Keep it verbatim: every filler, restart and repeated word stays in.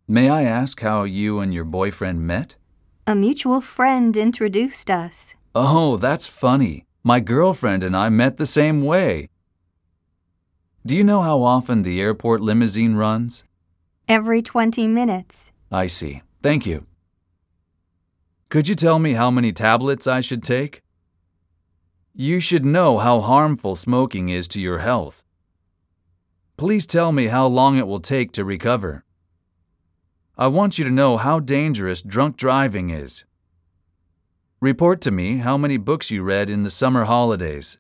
May I ask how you and your boyfriend met? A mutual friend introduced us. Oh, that's funny. My girlfriend and I met the same way. Do you know how often the airport limousine runs? Every twenty minutes. I see. Thank you. Could you tell me how many tablets I should take? You should know how harmful smoking is to your health. Please tell me how long it will take to recover. I want you to know how dangerous drunk driving is. Report to me how many books you read in the summer holidays.